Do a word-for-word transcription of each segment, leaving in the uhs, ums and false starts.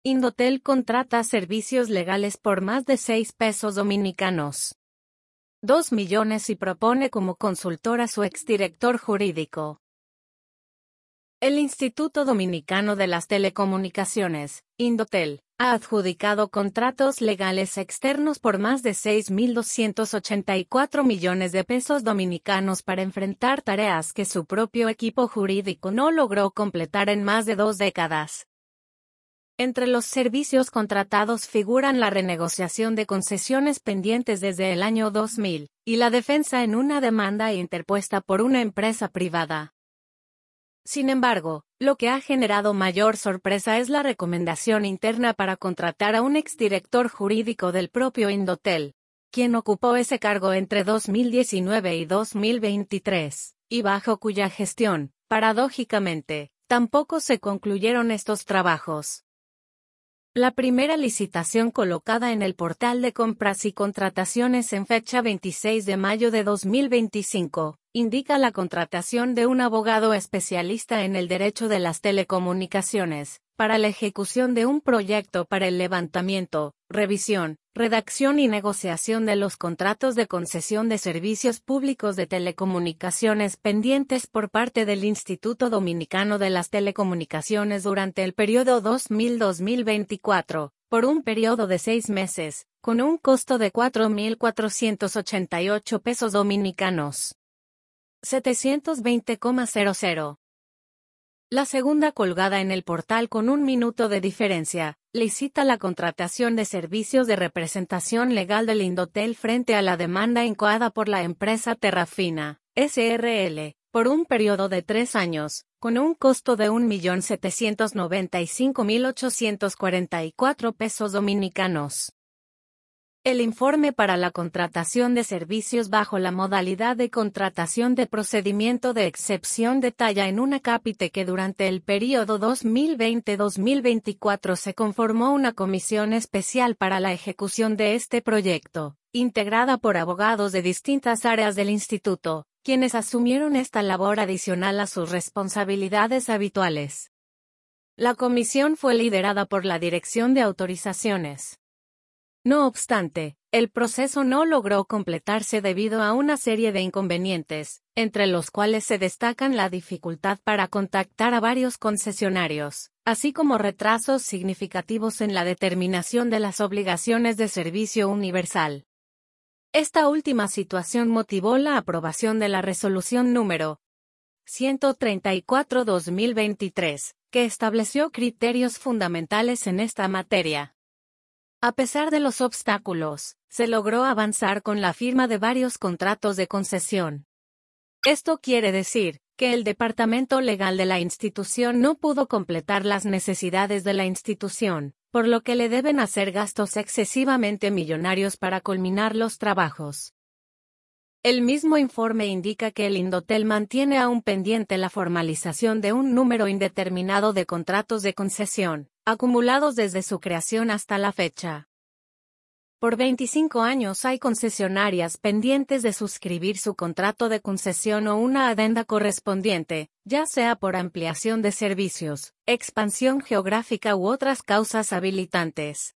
Indotel contrata servicios legales por más de seis pesos dominicanos. Dos millones y propone como consultor a su exdirector jurídico. El Instituto Dominicano de las Telecomunicaciones, Indotel, ha adjudicado contratos legales externos por más de seis mil doscientos ochenta y cuatro millones de pesos dominicanos para enfrentar tareas que su propio equipo jurídico no logró completar en más de dos décadas. Entre los servicios contratados figuran la renegociación de concesiones pendientes desde el año dos mil, y la defensa en una demanda interpuesta por una empresa privada. Sin embargo, lo que ha generado mayor sorpresa es la recomendación interna para contratar a un exdirector jurídico del propio Indotel, quien ocupó ese cargo entre dos mil diecinueve y dos mil veintitrés, y bajo cuya gestión, paradójicamente, tampoco se concluyeron estos trabajos. La primera licitación colocada en el portal de compras y contrataciones en fecha veintiséis de mayo de dos mil veinticinco, indica la contratación de un abogado especialista en el derecho de las telecomunicaciones, para la ejecución de un proyecto para el levantamiento, revisión, redacción y negociación de los contratos de concesión de servicios públicos de telecomunicaciones pendientes por parte del Instituto Dominicano de las Telecomunicaciones durante el periodo dos mil a dos mil veinticuatro, por un periodo de seis meses, con un costo de cuatro mil cuatrocientos ochenta y ocho pesos dominicanos. setecientos veinte coma cero cero. La segunda colgada en el portal con un minuto de diferencia, licita la contratación de servicios de representación legal del Indotel frente a la demanda incoada por la empresa Terrafina, S R L, por un periodo de tres años, con un costo de un millón setecientos noventa y cinco mil ochocientos cuarenta y cuatro pesos dominicanos. El informe para la contratación de servicios bajo la modalidad de contratación de procedimiento de excepción detalla en un acápite que durante el período dos mil veinte a dos mil veinticuatro se conformó una comisión especial para la ejecución de este proyecto, integrada por abogados de distintas áreas del instituto, quienes asumieron esta labor adicional a sus responsabilidades habituales. La comisión fue liderada por la Dirección de Autorizaciones. No obstante, el proceso no logró completarse debido a una serie de inconvenientes, entre los cuales se destacan la dificultad para contactar a varios concesionarios, así como retrasos significativos en la determinación de las obligaciones de servicio universal. Esta última situación motivó la aprobación de la resolución número ciento treinta y cuatro barra dos mil veintitrés, que estableció criterios fundamentales en esta materia. A pesar de los obstáculos, se logró avanzar con la firma de varios contratos de concesión. Esto quiere decir que el departamento legal de la institución no pudo completar las necesidades de la institución, por lo que le deben hacer gastos excesivamente millonarios para culminar los trabajos. El mismo informe indica que el Indotel mantiene aún pendiente la formalización de un número indeterminado de contratos de concesión, acumulados desde su creación hasta la fecha. Por veinticinco años hay concesionarias pendientes de suscribir su contrato de concesión o una adenda correspondiente, ya sea por ampliación de servicios, expansión geográfica u otras causas habilitantes.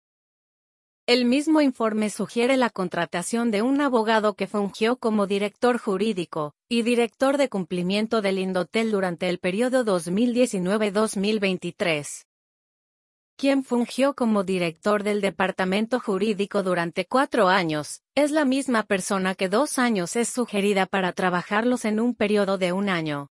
El mismo informe sugiere la contratación de un abogado que fungió como director jurídico y director de cumplimiento del Indotel durante el periodo dos mil diecinueve a dos mil veintitrés. Quien fungió como director del departamento jurídico durante cuatro años, es la misma persona que dos años es sugerida para trabajarlos en un periodo de un año.